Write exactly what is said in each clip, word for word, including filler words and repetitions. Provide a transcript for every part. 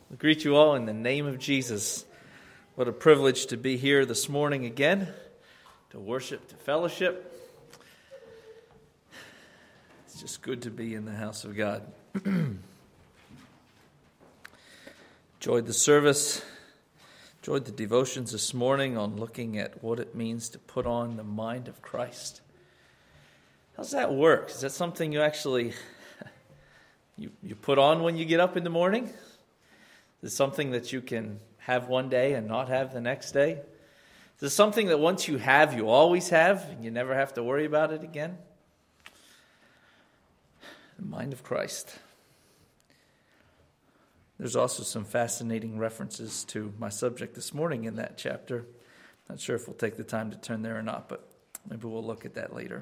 I greet you all in the name of Jesus. What a privilege to be here this morning again, to worship, to fellowship. It's just good to be in the house of God. Enjoyed the service, enjoyed the devotions this morning on looking at what it means to put on the mind of Christ. How's that work? Is that something you actually you, you put on when you get up in the morning? Is it something that you can have one day and not have the next day? Is it something that once you have, you always have, and you never have to worry about it again? The mind of Christ. There's also some fascinating references to my subject this morning in that chapter. Not sure if we'll take the time to turn there or not, but maybe we'll look at that later.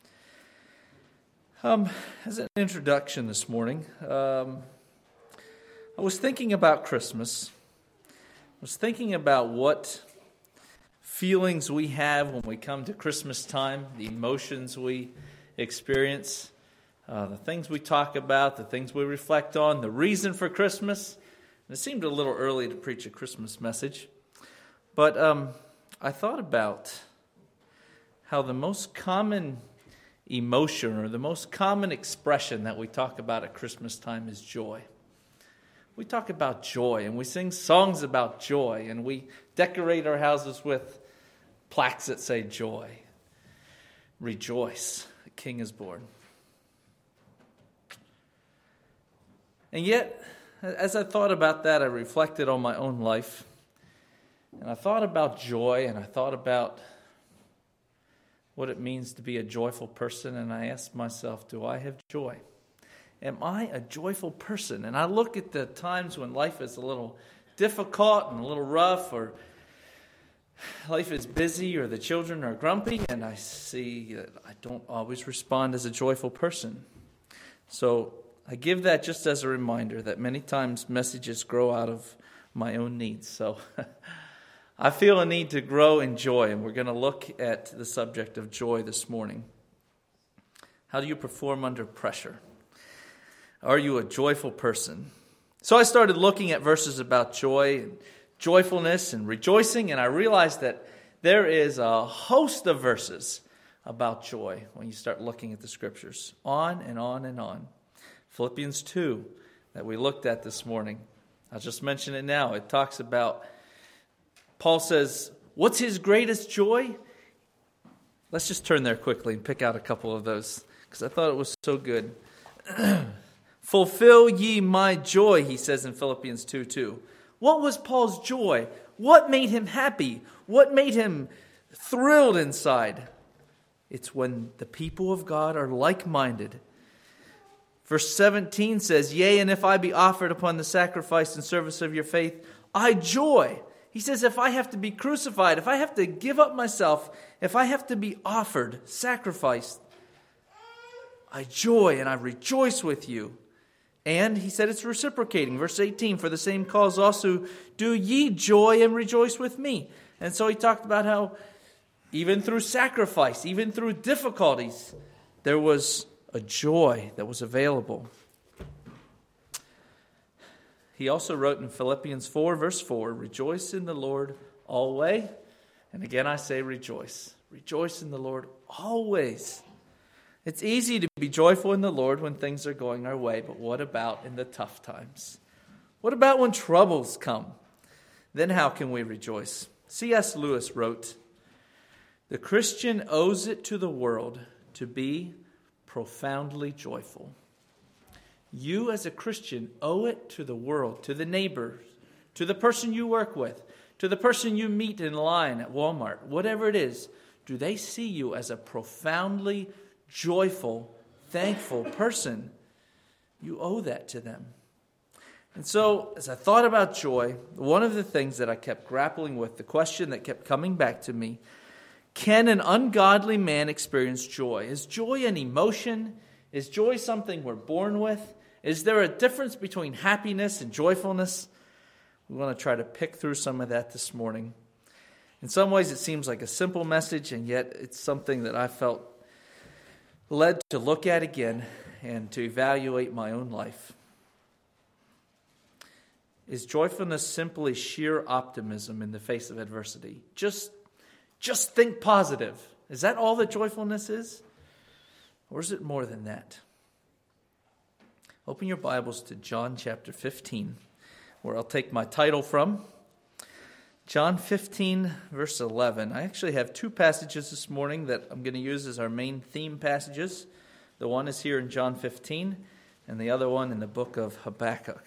Um, as an introduction this morning, um, I was thinking about Christmas. I was thinking about what feelings we have when we come to Christmas time, the emotions we experience, uh, the things we talk about, the things we reflect on, the reason for Christmas. And it seemed a little early to preach a Christmas message, but um, I thought about how the most common emotion or the most common expression that we talk about at Christmas time is joy. We talk about joy, and we sing songs about joy, and we decorate our houses with plaques that say joy. Rejoice, the King is born. And yet, as I thought about that, I reflected on my own life, and I thought about joy, and I thought about what it means to be a joyful person, and I asked myself, do I have joy? Am I a joyful person? And I look at the times when life is a little difficult and a little rough, or life is busy, or the children are grumpy, and I see that I don't always respond as a joyful person. So I give that just as a reminder that many times messages grow out of my own needs. So I feel a need to grow in joy, and we're going to look at the subject of joy this morning. How do you perform under pressure? Are you a joyful person? So I started looking at verses about joy and joyfulness and rejoicing, and I realized that there is a host of verses about joy when you start looking at the scriptures. On and on and on. Philippians two that we looked at this morning. I'll just mention it now. It talks about, Paul says, what's his greatest joy? Let's just turn there quickly and pick out a couple of those, because I thought it was so good. Fulfill ye my joy, he says in Philippians two two. What was Paul's joy? What made him happy? What made him thrilled inside? It's when the people of God are like-minded. Verse seventeen says, yea, and if I be offered upon the sacrifice and service of your faith, I joy. He says, if I have to be crucified, if I have to give up myself, if I have to be offered, sacrificed, I joy and I rejoice with you. And he said it's reciprocating. Verse eighteen, for the same cause also do ye joy and rejoice with me. And so he talked about how even through sacrifice, even through difficulties, there was a joy that was available. He also wrote in Philippians four, verse four, rejoice in the Lord always. And again I say rejoice. Rejoice in the Lord always. It's easy to be joyful in the Lord when things are going our way, but what about in the tough times? What about when troubles come? Then how can we rejoice? C S Lewis wrote, the Christian owes it to the world to be profoundly joyful. You as a Christian owe it to the world, to the neighbor, to the person you work with, to the person you meet in line at Walmart, whatever it is. Do they see you as a profoundly joyful, thankful person? You owe that to them. And so, as I thought about joy, one of the things that I kept grappling with, the question that kept coming back to me, can an ungodly man experience joy? Is joy an emotion? Is joy something we're born with? Is there a difference between happiness and joyfulness? We want to try to pick through some of that this morning. In some ways, it seems like a simple message, and yet it's something that I felt led to look at again and to evaluate my own life. Is joyfulness simply sheer optimism in the face of adversity? Just, just think positive. Is that all that joyfulness is? Or is it more than that? Open your Bibles to John chapter fifteen, where I'll take my title from. John fifteen, verse eleven. I actually have two passages this morning that I'm going to use as our main theme passages. The one is here in John fifteen, and the other one in the book of Habakkuk.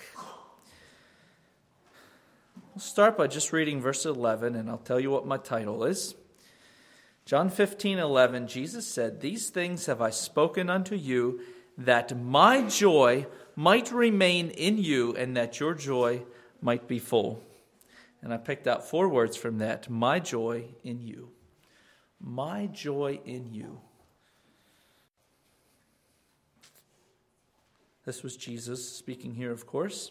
I'll start by just reading verse eleven, and I'll tell you what my title is. John fifteen, eleven, Jesus said, "These things have I spoken unto you, that my joy might remain in you, and that your joy might be full." And I picked out four words from that. My joy in you. My joy in you. This was Jesus speaking here, of course.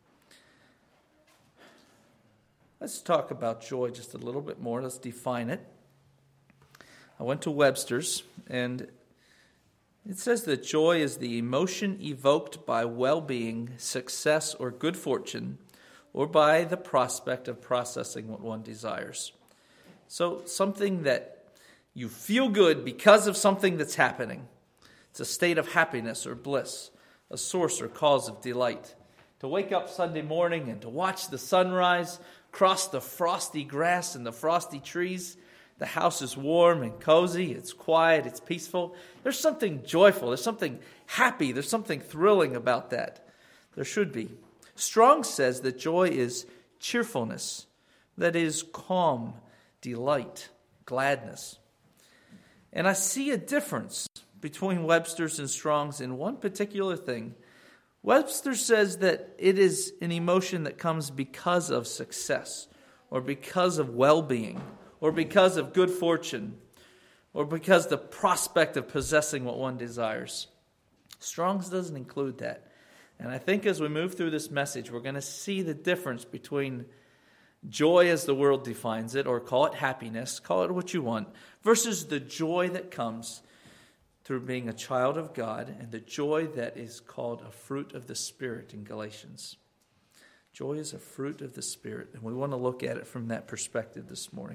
Let's talk about joy just a little bit more. Let's define it. I went to Webster's, and it says that joy is the emotion evoked by well-being, success, or good fortune, or by the prospect of processing what one desires. So something that you feel good because of something that's happening. It's a state of happiness or bliss, a source or cause of delight. To wake up Sunday morning and to watch the sunrise, cross the frosty grass and the frosty trees. The house is warm and cozy, it's quiet, it's peaceful. There's something joyful, there's something happy, there's something thrilling about that. There should be. Strong says that joy is cheerfulness, that is calm, delight, gladness. And I see a difference between Webster's and Strong's in one particular thing. Webster says that it is an emotion that comes because of success, or because of well-being, or because of good fortune, or because the prospect of possessing what one desires. Strong's doesn't include that. And I think as we move through this message, we're going to see the difference between joy as the world defines it, or call it happiness, call it what you want, versus the joy that comes through being a child of God, and the joy that is called a fruit of the Spirit in Galatians. Joy is a fruit of the Spirit, and we want to look at it from that perspective this morning.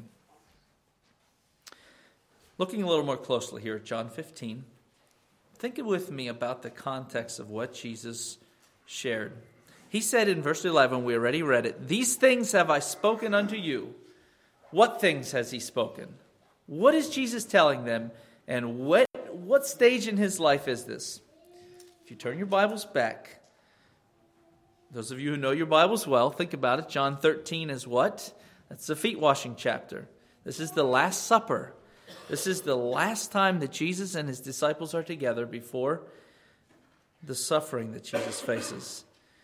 Looking a little more closely here at John fifteen, think with me about the context of what Jesus shared. He said in verse eleven, we already read it, "These things have I spoken unto you." What things has he spoken? What is Jesus telling them? And what, what stage in his life is this? If you turn your Bibles back, those of you who know your Bibles well, think about it. John thirteen is what? That's the feet washing chapter. This is the Last Supper. This is the last time that Jesus and his disciples are together before the suffering that Jesus faces.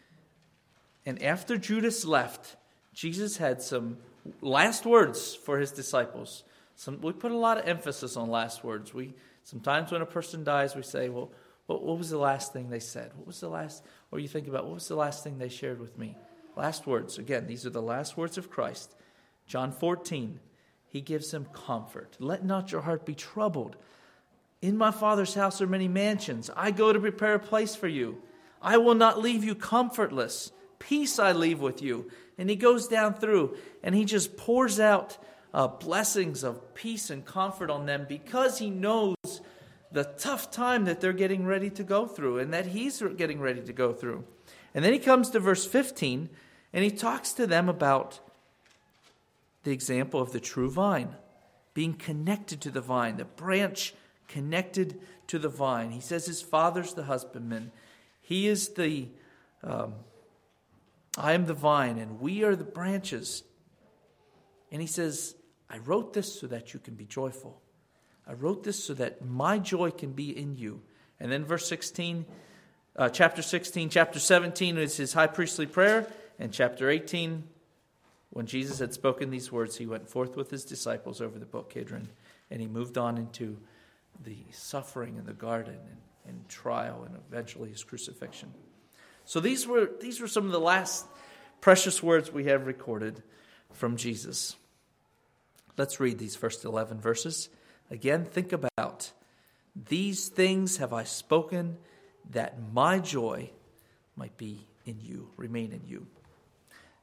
And after Judas left, Jesus had some last words for his disciples. Some, we put a lot of emphasis on last words. We sometimes when a person dies, we say, well, what, what was the last thing they said? What was the last, or you think about, what was the last thing they shared with me? Last words. Again, these are the last words of Christ. John fourteen, he gives them comfort. "Let not your heart be troubled. In my Father's house are many mansions. I go to prepare a place for you. I will not leave you comfortless. Peace I leave with you." And he goes down through and he just pours out uh, blessings of peace and comfort on them because he knows the tough time that they're getting ready to go through and that he's getting ready to go through. And then he comes to verse fifteen and he talks to them about the example of the true vine, being connected to the vine, the branch connected to the vine. He says his Father's the husbandman. He is the, um, I am the vine, and we are the branches. And he says, I wrote this so that you can be joyful. I wrote this so that my joy can be in you. And then verse sixteen, uh, chapter sixteen, chapter seventeen is his high priestly prayer. And chapter eighteen, when Jesus had spoken these words, he went forth with his disciples over the brook Kidron, and he moved on into the suffering in the garden and, and trial and eventually his crucifixion. So these were these were some of the last precious words we have recorded from Jesus. Let's read these first eleven verses. Again, think about, "These things have I spoken, that my joy might be in you, remain in you."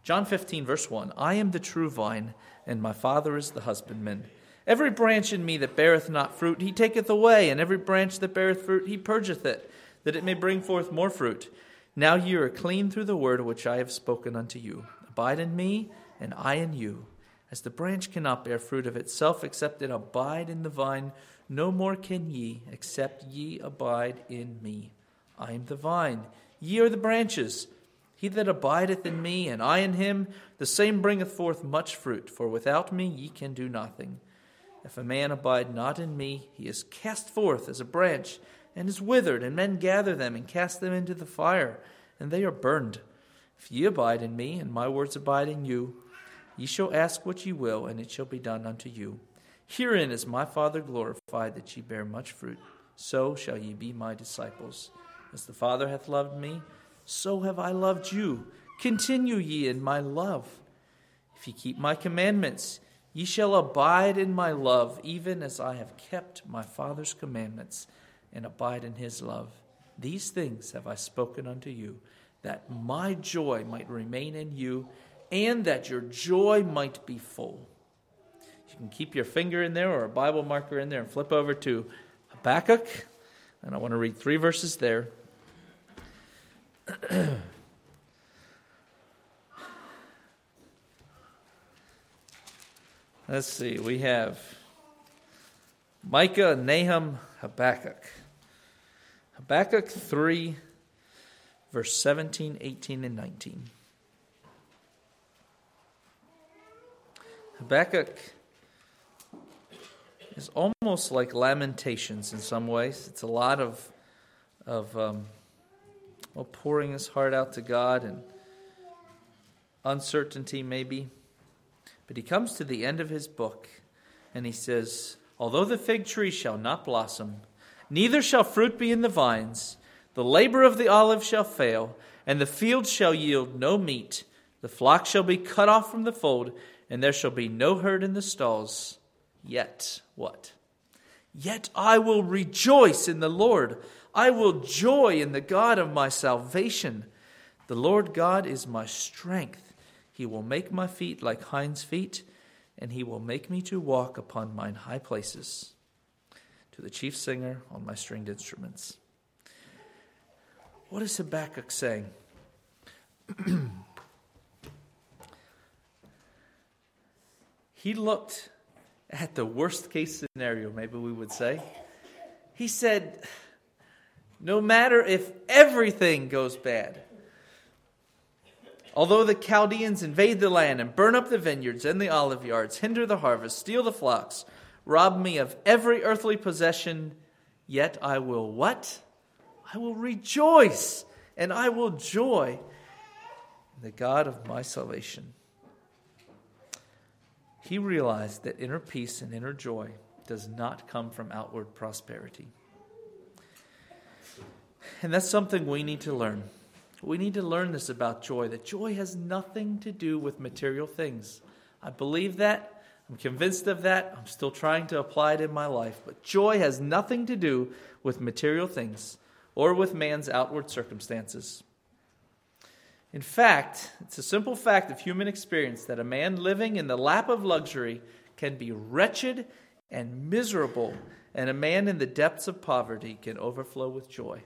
John fifteen, verse one, I am the true vine, and my Father is the husbandman. Every branch in me that beareth not fruit, he taketh away, and every branch that beareth fruit, he purgeth it, that it may bring forth more fruit. Now ye are clean through the word which I have spoken unto you. Abide in me, and I in you. As the branch cannot bear fruit of itself, except it abide in the vine, no more can ye, except ye abide in me. I am the vine, ye are the branches. He that abideth in me, and I in him, the same bringeth forth much fruit, for without me ye can do nothing. If a man abide not in me, he is cast forth as a branch, and is withered, and men gather them, and cast them into the fire, and they are burned. If ye abide in me, and my words abide in you, ye shall ask what ye will, and it shall be done unto you. Herein is my Father glorified, that ye bear much fruit. So shall ye be my disciples. As the Father hath loved me, so have I loved you. Continue ye in my love. If ye keep my commandments, ye shall abide in my love, even as I have kept my Father's commandments, and abide in his love. These things have I spoken unto you, that my joy might remain in you, and that your joy might be full. You can keep your finger in there or a Bible marker in there and flip over to Habakkuk, and I want to read three verses there. Let's see, we have Micah, Nahum, Habakkuk. Habakkuk three, verse seventeen, eighteen, and nineteen. Habakkuk is almost like Lamentations in some ways. It's a lot of, of um, well, pouring his heart out to God and uncertainty maybe. But he comes to the end of his book and he says, although the fig tree shall not blossom, neither shall fruit be in the vines, the labor of the olive shall fail, and the field shall yield no meat. The flock shall be cut off from the fold, and there shall be no herd in the stalls. Yet, what? Yet I will rejoice in the Lord. I will joy in the God of my salvation. The Lord God is my strength. He will make my feet like hinds' feet, and he will make me to walk upon mine high places. To the chief singer on my stringed instruments. What is Habakkuk saying? He looked at the worst case scenario, maybe we would say. He said, no matter if everything goes bad, although the Chaldeans invade the land and burn up the vineyards and the olive yards, hinder the harvest, steal the flocks, rob me of every earthly possession, yet I will what? I will rejoice and I will joy in the God of my salvation. He realized that inner peace and inner joy does not come from outward prosperity. And that's something we need to learn. We need to learn this about joy, that joy has nothing to do with material things. I believe that. I'm convinced of that. I'm still trying to apply it in my life. But joy has nothing to do with material things or with man's outward circumstances. In fact, it's a simple fact of human experience that a man living in the lap of luxury can be wretched and miserable, and a man in the depths of poverty can overflow with joy.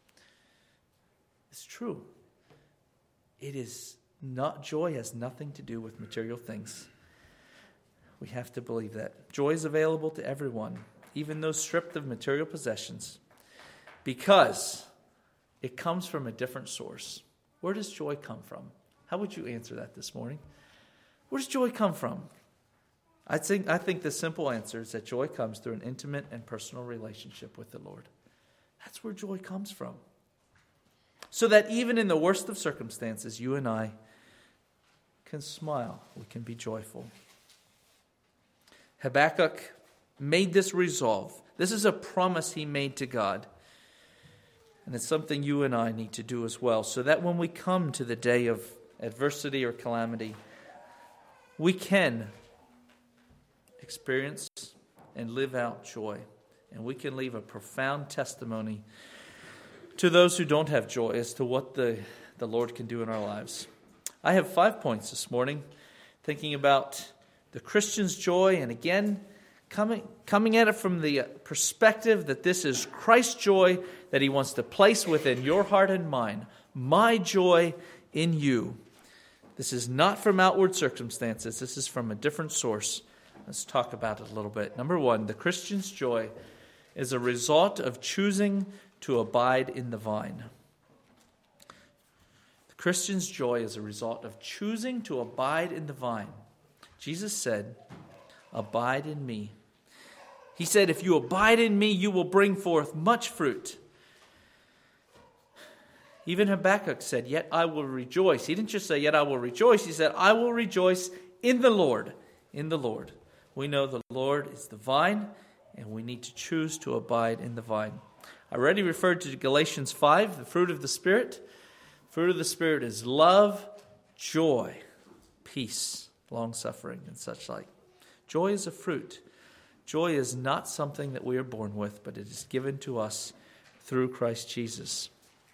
It's true. It is not, joy has nothing to do with material things. We have to believe that. Joy is available to everyone, even those stripped of material possessions, because it comes from a different source. Where does joy come from? How would you answer that this morning? Where does joy come from? I think, I think the simple answer is that joy comes through an intimate and personal relationship with the Lord. That's where joy comes from. So that even in the worst of circumstances, you and I can smile. We can be joyful. Habakkuk made this resolve. This is a promise he made to God. And it's something you and I need to do as well, so that when we come to the day of adversity or calamity, we can experience and live out joy. And we can leave a profound testimony to those who don't have joy as to what the, the Lord can do in our lives. I have five points this morning, thinking about the Christian's joy, and again, coming, coming at it from the perspective that this is Christ's joy that he wants to place within your heart and mind. My joy in you. This is not from outward circumstances. This is from a different source. Let's talk about it a little bit. Number one, the Christian's joy is a result of choosing to abide in the vine. The Christian's joy is a result of choosing to abide in the vine. Jesus said, abide in me. He said, if you abide in me, you will bring forth much fruit. Even Habakkuk said, yet I will rejoice. He didn't just say, yet I will rejoice. He said, I will rejoice in the Lord. In the Lord. We know the Lord is the vine, and we need to choose to abide in the vine. I already referred to Galatians five, the fruit of the Spirit. Fruit of the Spirit is love, joy, peace, long-suffering, and such like. Joy is a fruit. Joy is not something that we are born with, but it is given to us through Christ Jesus.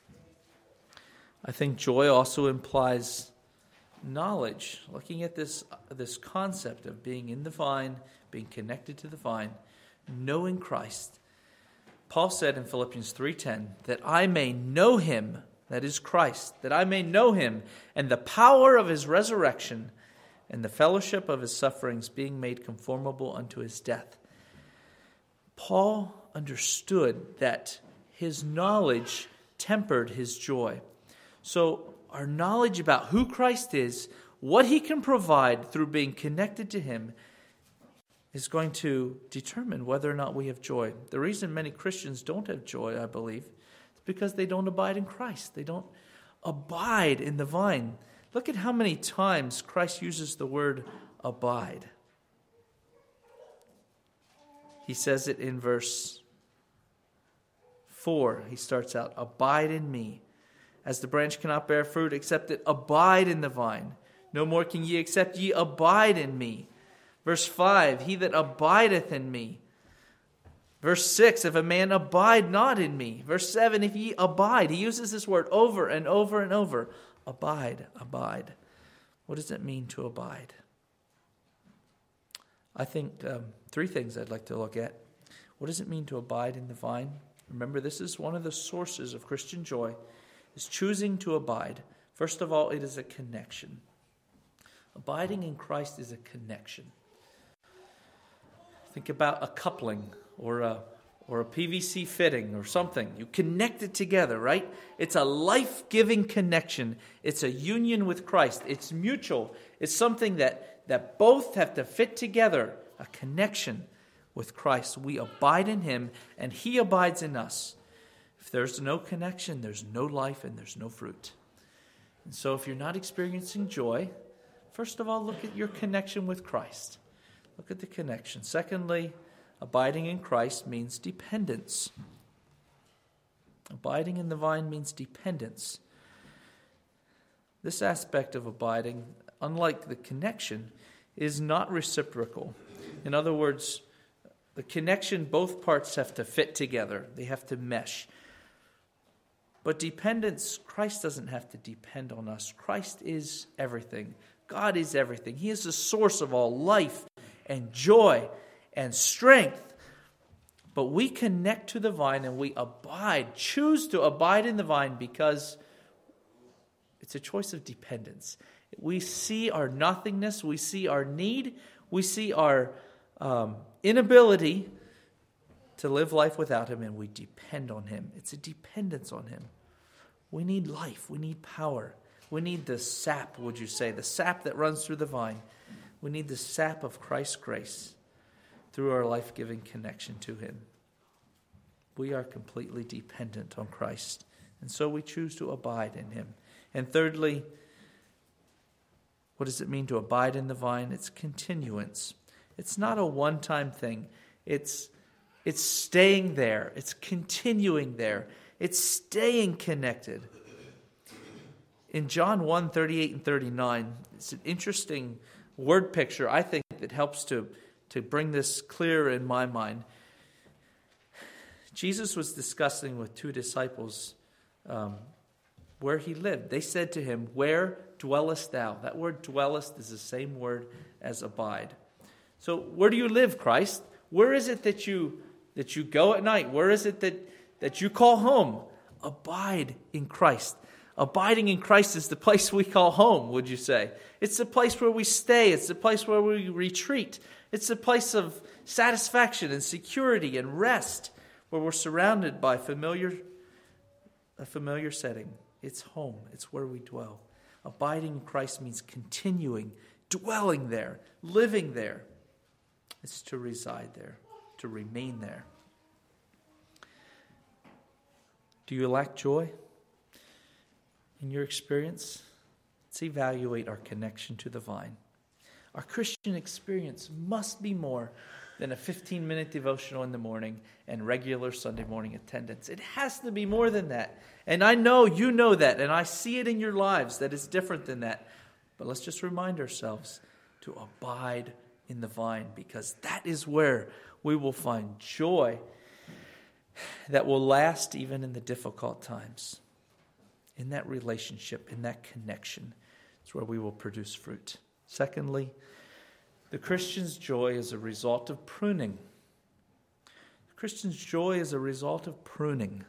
I think joy also implies knowledge. Looking at this, this concept of being in the vine, being connected to the vine, knowing Christ. Paul said in Philippians three ten, that I may know him, that is Christ, that I may know him, and the power of his resurrection, and the fellowship of his sufferings, being made conformable unto his death. Paul understood that his knowledge tempered his joy. So our knowledge about who Christ is, what he can provide through being connected to him, is going to determine whether or not we have joy. The reason many Christians don't have joy, I believe, is because they don't abide in Christ. They don't abide in the vine. Look at how many times Christ uses the word abide. He says it in verse four. He starts out, abide in me. As the branch cannot bear fruit except it abide in the vine. No more can ye except ye abide in me. Verse five, he that abideth in me. Verse six, if a man abide not in me. Verse seven, if ye abide. He uses this word over and over and over. Abide, abide. What does it mean to abide? I think um, three things I'd like to look at. What does it mean to abide in the vine? Remember, this is one of the sources of Christian joy, is choosing to abide. First of all, it is a connection. Abiding in Christ is a connection. Think about a coupling or a or a P V C fitting or something. You connect it together, right? It's a life-giving connection. It's a union with Christ. It's mutual. It's something that, that both have to fit together, a connection with Christ. We abide in him and he abides in us. If there's no connection, there's no life and there's no fruit. And so if you're not experiencing joy, first of all, look at your connection with Christ. Look at the connection. Secondly, abiding in Christ means dependence. Abiding in the vine means dependence. This aspect of abiding, unlike the connection, is not reciprocal. In other words, the connection, both parts have to fit together. They have to mesh. But dependence, Christ doesn't have to depend on us. Christ is everything. God is everything. He is the source of all life and joy and strength. But we connect to the vine and we abide, choose to abide in the vine because it's a choice of dependence. We see our nothingness, we see our need, we see our um, inability to live life without him, and we depend on him. It's a dependence on him. We need life, we need power. We need the sap, would you say, the sap that runs through the vine. We need the sap of Christ's grace through our life-giving connection to him. We are completely dependent on Christ, and so we choose to abide in him. And thirdly, what does it mean to abide in the vine? It's continuance. It's not a one-time thing. It's, it's staying there. It's continuing there. It's staying connected. In John one, thirty-eight and thirty-nine, it's an interesting word picture, I think, that helps to, to bring this clear in my mind. Jesus was discussing with two disciples um, where he lived. They said to him, "Where dwellest thou. That word dwellest is the same word as abide. So where do you live, Christ? Where is it that you that you go at night? Where is it that, that you call home? Abide in Christ. Abiding in Christ is the place we call home, would you say? It's the place where we stay. It's the place where we retreat. It's the place of satisfaction and security and rest, where we're surrounded by familiar, a familiar setting. It's home. It's where we dwell. Abiding in Christ means continuing, dwelling there, living there. It's to reside there, to remain there. Do you lack joy in your experience? Let's evaluate our connection to the vine. Our Christian experience must be more than a fifteen-minute devotional in the morning and regular Sunday morning attendance. It has to be more than that. And I know you know that, and I see it in your lives that it's different than that. But let's just remind ourselves to abide in the vine, because that is where we will find joy that will last even in the difficult times. In that relationship, in that connection, it's where we will produce fruit. Secondly, the Christian's joy is a result of pruning. The Christian's joy is a result of pruning.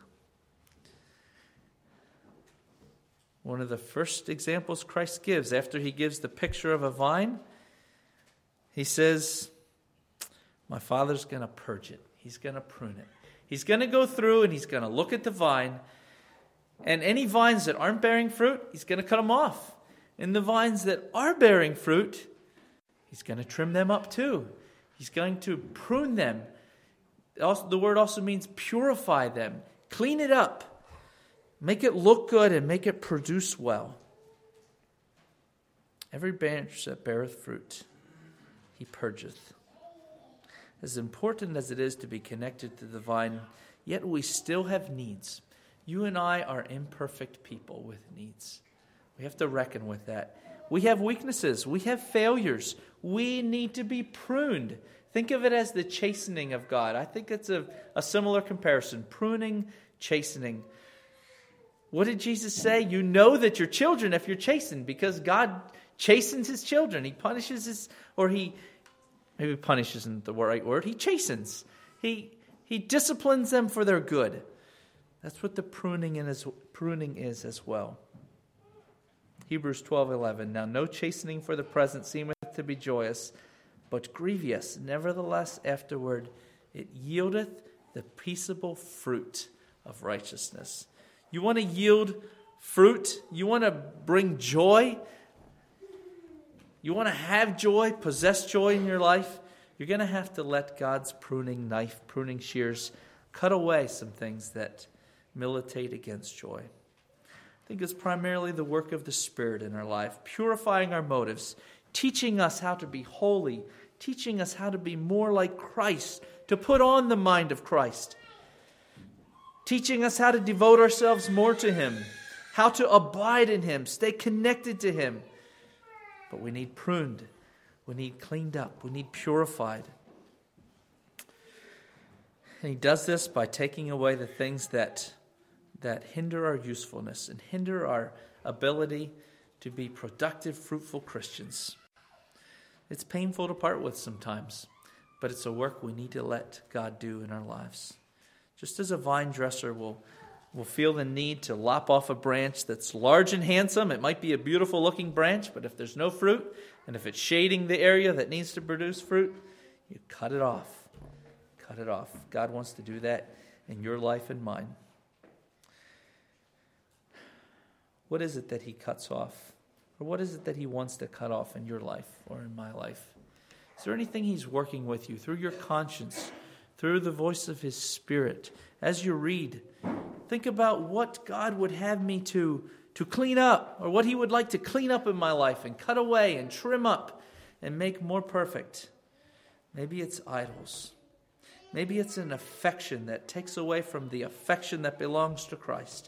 One of the first examples Christ gives after he gives the picture of a vine, he says, my Father's going to purge it. He's going to prune it. He's going to go through and he's going to look at the vine, and any vines that aren't bearing fruit, he's going to cut them off. And the vines that are bearing fruit, he's going to trim them up too. He's going to prune them. Also, the word also means purify them, clean it up, make it look good, and make it produce well. Every branch that beareth fruit, he purgeth. As important as it is to be connected to the vine, yet we still have needs. You and I are imperfect people with needs. We have to reckon with that. We have weaknesses. We have failures. We need to be pruned. Think of it as the chastening of God. I think it's a, a similar comparison. Pruning, chastening. What did Jesus say? You know that you're children if you're chastened, because God chastens his children. He punishes his, or he, maybe punish isn't the right word. He chastens. He, he disciplines them for their good. That's what the pruning is, pruning is as well. Hebrews twelve eleven. Now no chastening for the present seemeth to be joyous, but grievous. Nevertheless, afterward it yieldeth the peaceable fruit of righteousness. You want to yield fruit? You want to bring joy? You want to have joy, possess joy in your life? You're going to have to let God's pruning knife, pruning shears, cut away some things that militate against joy. I think it's primarily the work of the Spirit in our life, purifying our motives, teaching us how to be holy, teaching us how to be more like Christ, to put on the mind of Christ, teaching us how to devote ourselves more to Him, how to abide in Him, stay connected to Him. But we need pruned, we need cleaned up, we need purified. And He does this by taking away the things that that hinder our usefulness and hinder our ability to be productive, fruitful Christians. It's painful to part with sometimes, but it's a work we need to let God do in our lives. Just as a vine dresser will, will feel the need to lop off a branch that's large and handsome, it might be a beautiful looking branch, but if there's no fruit, and if it's shading the area that needs to produce fruit, you cut it off. Cut it off. God wants to do that in your life and mine. What is it that He cuts off? Or what is it that He wants to cut off in your life or in my life? Is there anything He's working with you through your conscience, through the voice of His Spirit? As you read, think about what God would have me to, to clean up, or what He would like to clean up in my life and cut away and trim up and make more perfect. Maybe it's idols. Maybe it's an affection that takes away from the affection that belongs to Christ.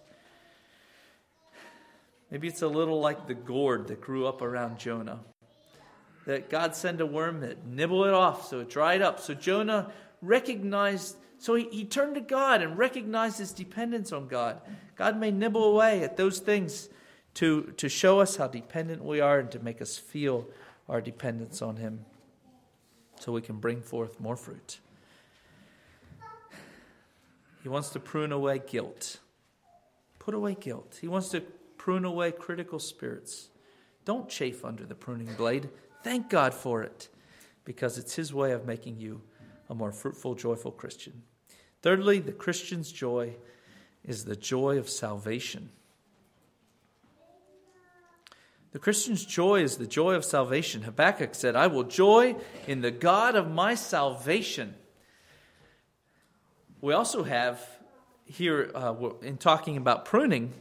Maybe it's a little like the gourd that grew up around Jonah. That God sent a worm that nibbled it off so it dried up. So Jonah recognized, so he, he turned to God and recognized his dependence on God. God may nibble away at those things to, to show us how dependent we are and to make us feel our dependence on him so we can bring forth more fruit. He wants to prune away guilt. Put away guilt. He wants to prune away critical spirits. Don't chafe under the pruning blade. Thank God for it, because it's his way of making you a more fruitful, joyful Christian. Thirdly, the Christian's joy is the joy of salvation. The Christian's joy is the joy of salvation. Habakkuk said, I will joy in the God of my salvation. We also have here, uh, in talking about pruning,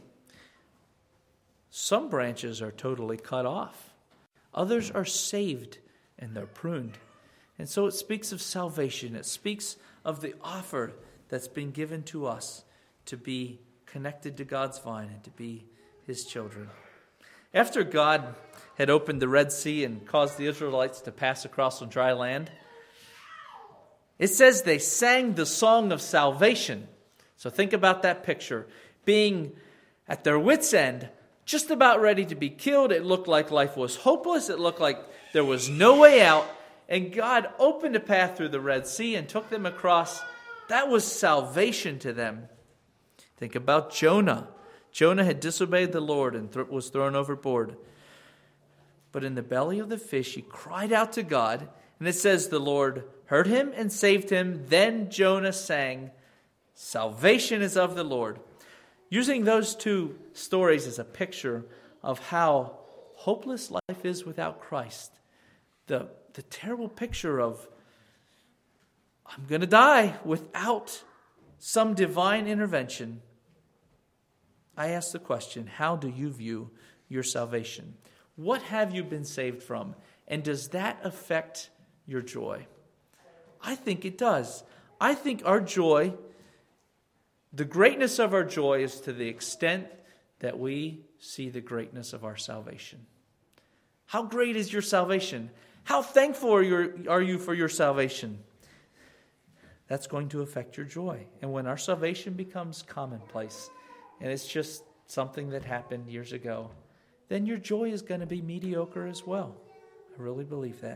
some branches are totally cut off. Others are saved and they're pruned. And so it speaks of salvation. It speaks of the offer that's been given to us to be connected to God's vine and to be his children. After God had opened the Red Sea and caused the Israelites to pass across on dry land, it says they sang the song of salvation. So think about that picture. Being at their wits' end, just about ready to be killed. It looked like life was hopeless. It looked like there was no way out. And God opened a path through the Red Sea and took them across. That was salvation to them. Think about Jonah. Jonah had disobeyed the Lord and th- was thrown overboard. But in the belly of the fish, he cried out to God. And it says the Lord heard him and saved him. Then Jonah sang, salvation is of the Lord. Using those two stories as a picture of how hopeless life is without Christ. The, the terrible picture of, I'm going to die without some divine intervention. I ask the question, how do you view your salvation? What have you been saved from? And does that affect your joy? I think it does. I think our joy, the greatness of our joy is to the extent that we see the greatness of our salvation. How great is your salvation? How thankful are you, are you for your salvation? That's going to affect your joy. And when our salvation becomes commonplace, and it's just something that happened years ago, then your joy is going to be mediocre as well. I really believe that.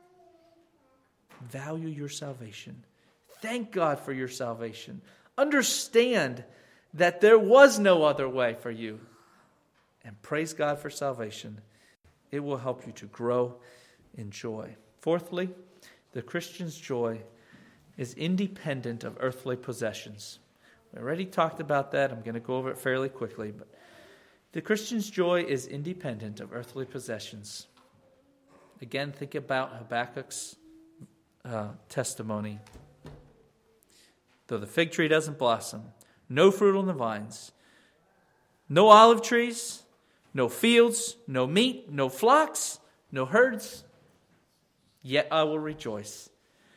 Value your salvation. Thank God for your salvation. Understand that there was no other way for you. And praise God for salvation. It will help you to grow in joy. Fourthly, the Christian's joy is independent of earthly possessions. We already talked about that. I'm going to go over it fairly quickly. But the Christian's joy is independent of earthly possessions. Again, think about Habakkuk's uh, testimony. Though the fig tree doesn't blossom, no fruit on the vines, no olive trees, no fields, no meat, no flocks, no herds, yet I will rejoice.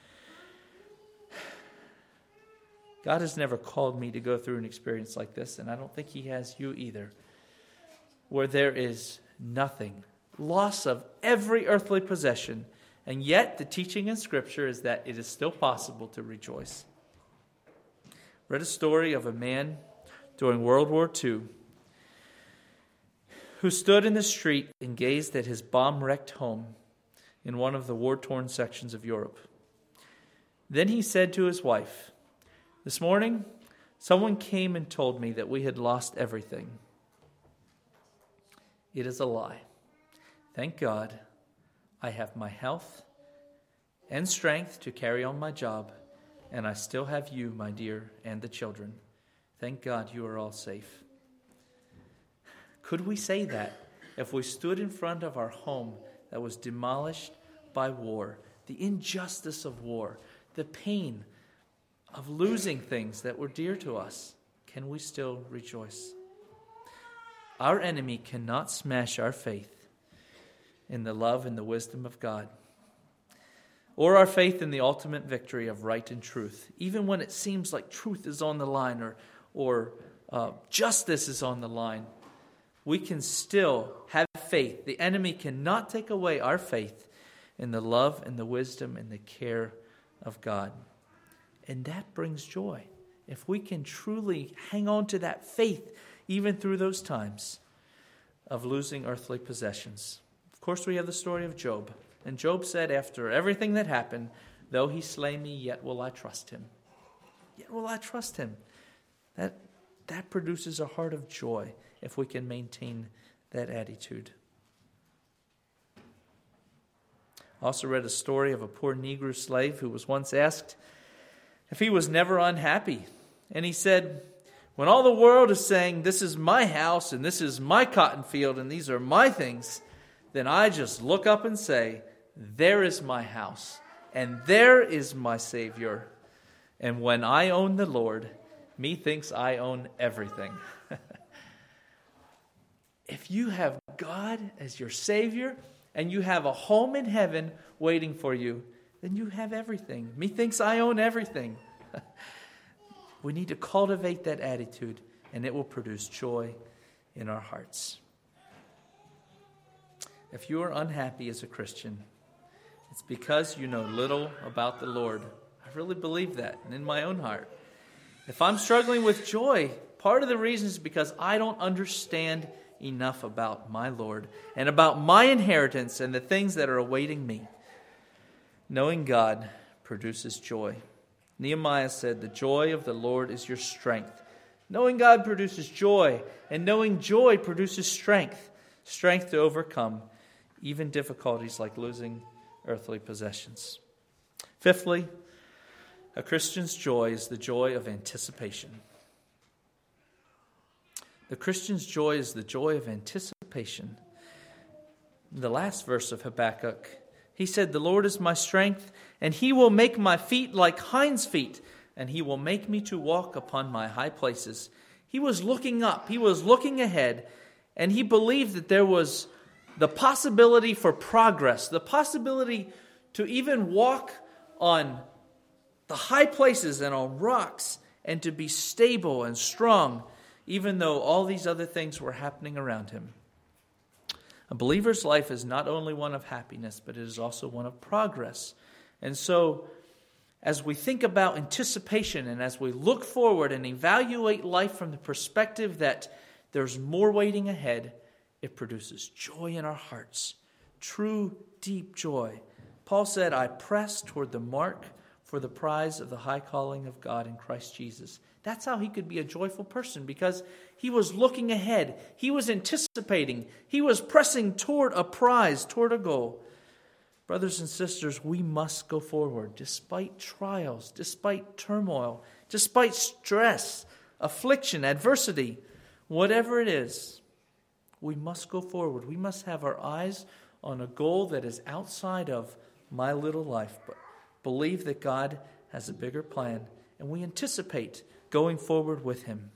God has never called me to go through an experience like this, and I don't think he has you either, where there is nothing, loss of every earthly possession, and yet the teaching in Scripture is that it is still possible to rejoice. Read a story of a man during World War Two who stood in the street and gazed at his bomb-wrecked home in one of the war-torn sections of Europe. Then he said to his wife, "This morning, someone came and told me that we had lost everything. It is a lie. Thank God I have my health and strength to carry on my job, and I still have you, my dear, and the children. Thank God you are all safe." Could we say that if we stood in front of our home that was demolished by war, the injustice of war, the pain of losing things that were dear to us? Can we still rejoice? Our enemy cannot smash our faith in the love and the wisdom of God, or our faith in the ultimate victory of right and truth, even when it seems like truth is on the line or, or uh, justice is on the line. We can still have faith. The enemy cannot take away our faith in the love and the wisdom and the care of God. And that brings joy. If we can truly hang on to that faith, even through those times. of losing earthly possessions. Of course, we have the story of Job. And Job said, after everything that happened, though he slay me, yet will I trust him. Yet will I trust him. That, that produces a heart of joy if we can maintain that attitude. I also read a story of a poor Negro slave who was once asked if he was never unhappy. And he said, when all the world is saying, this is my house and this is my cotton field and these are my things, then I just look up and say, there is my house and there is my Savior. And when I own the Lord, methinks I own everything. If you have God as your Savior and you have a home in heaven waiting for you, then you have everything. Methinks I own everything. We need to cultivate that attitude, and it will produce joy in our hearts. If you are unhappy as a Christian, it's because you know little about the Lord. I really believe that, and in my own heart. If I'm struggling with joy, part of the reason is because I don't understand enough about my Lord and about my inheritance and the things that are awaiting me. Knowing God produces joy. Nehemiah said, the joy of the Lord is your strength. Knowing God produces joy, and knowing joy produces strength. Strength to overcome even difficulties like losing earthly possessions. Fifthly, a Christian's joy is the joy of anticipation. The Christian's joy is the joy of anticipation. In the last verse of Habakkuk, he said, the Lord is my strength, and he will make my feet like hinds' feet, and he will make me to walk upon my high places. He was looking up, he was looking ahead, and he believed that there was the possibility for progress, the possibility to even walk on the high places and on rocks, and to be stable and strong, even though all these other things were happening around him. A believer's life is not only one of happiness, but it is also one of progress. And so, as we think about anticipation and as we look forward and evaluate life from the perspective that there's more waiting ahead, it produces joy in our hearts, true, deep joy. Paul said, I press toward the mark for the prize of the high calling of God in Christ Jesus. That's how he could be a joyful person, because he was looking ahead. He was anticipating. He was pressing toward a prize, toward a goal. Brothers and sisters, we must go forward despite trials, despite turmoil, despite stress, affliction, adversity, whatever it is. We must go forward. We must have our eyes on a goal that is outside of my little life, but believe that God has a bigger plan, and we anticipate going forward with him.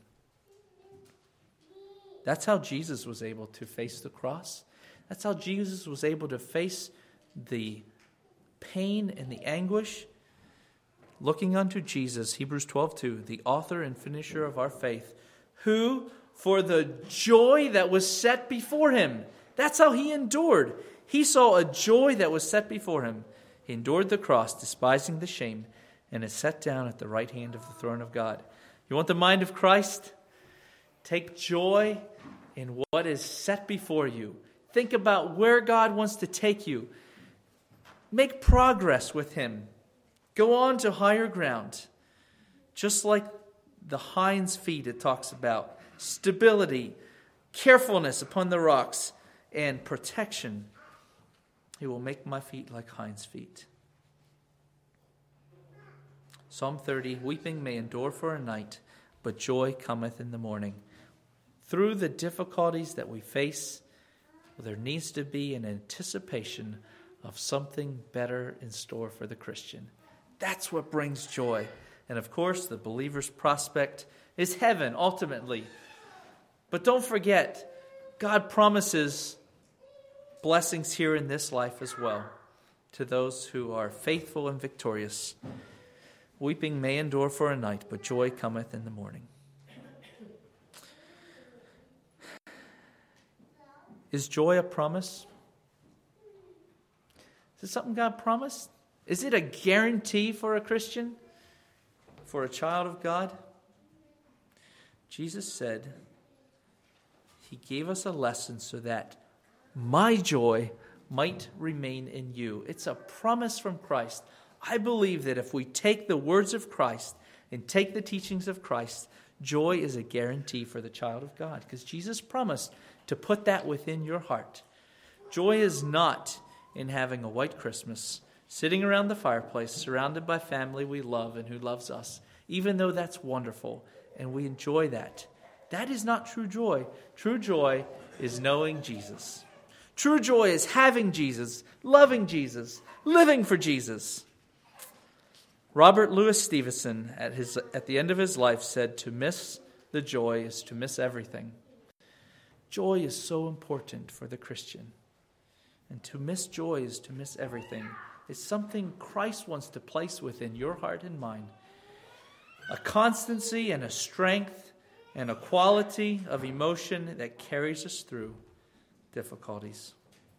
That's how Jesus was able to face the cross. That's how Jesus was able to face the pain and the anguish. Looking unto Jesus, Hebrews twelve two, the author and finisher of our faith, who for the joy that was set before him, that's how he endured. He saw a joy that was set before him. He endured the cross, despising the shame, and is set down at the right hand of the throne of God. You want the mind of Christ? Take joy in what is set before you. Think about where God wants to take you. Make progress with him. Go on to higher ground. Just like the hinds' feet it talks about. Stability, carefulness upon the rocks, and protection. He will make my feet like hinds' feet. Psalm thirty, weeping may endure for a night, but joy cometh in the morning. Through the difficulties that we face, there needs to be an anticipation of something better in store for the Christian. That's what brings joy. And of course, the believer's prospect is heaven, ultimately. But don't forget, God promises blessings here in this life as well to those who are faithful and victorious. Weeping may endure for a night, but joy cometh in the morning. Is joy a promise? Is it something God promised? Is it a guarantee for a Christian? For a child of God? Jesus said He gave us a lesson so that my joy might remain in you. It's a promise from Christ. I believe that if we take the words of Christ and take the teachings of Christ, joy is a guarantee for the child of God, because Jesus promised to put that within your heart. Joy is not in having a white Christmas, sitting around the fireplace, surrounded by family we love and who loves us, even though that's wonderful and we enjoy that. That is not true joy. True joy is knowing Jesus. True joy is having Jesus, loving Jesus, living for Jesus. Robert Louis Stevenson, at his at the end of his life, said, "To miss the joy is to miss everything." Joy is so important for the Christian. And to miss joy is to miss everything. It's something Christ wants to place within your heart and mind. A constancy and a strength and a quality of emotion that carries us through difficulties.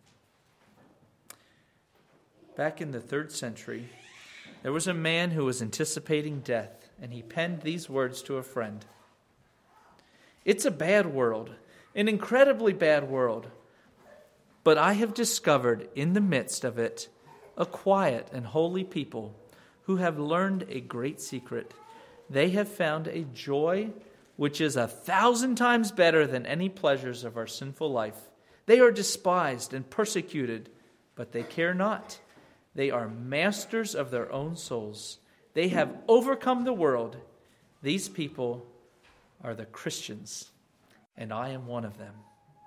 Back in the third century, there was a man who was anticipating death, and he penned these words to a friend. "It's a bad world, an incredibly bad world, but I have discovered in the midst of it a quiet and holy people who have learned a great secret. They have found a joy which is a thousand times better than any pleasures of our sinful life. They are despised and persecuted, but they care not. They are masters of their own souls. They have overcome the world. These people are the Christians, and I am one of them."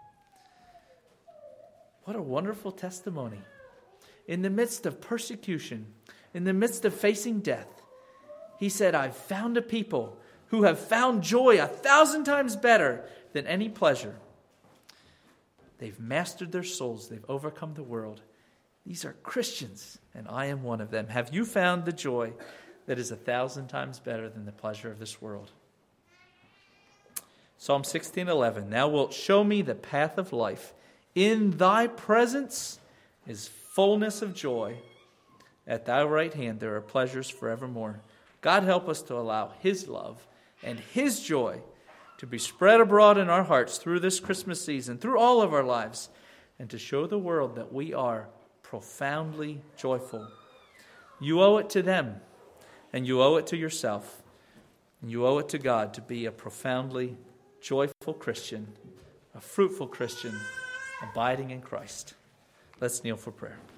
What a wonderful testimony. In the midst of persecution, in the midst of facing death, he said, "I've found a people who have found joy a thousand times better than any pleasure. They've mastered their souls. They've overcome the world. These are Christians, and I am one of them." Have you found the joy that is a thousand times better than the pleasure of this world? Psalm sixteen eleven. "Thou wilt show me the path of life. In thy presence is fullness of joy. At thy right hand there are pleasures forevermore." God help us to allow his love and his joy to be spread abroad in our hearts through this Christmas season, through all of our lives, and to show the world that we are profoundly joyful. You owe it to them, and you owe it to yourself, and you owe it to God to be a profoundly joyful Christian, a fruitful Christian, abiding in Christ. Let's kneel for prayer.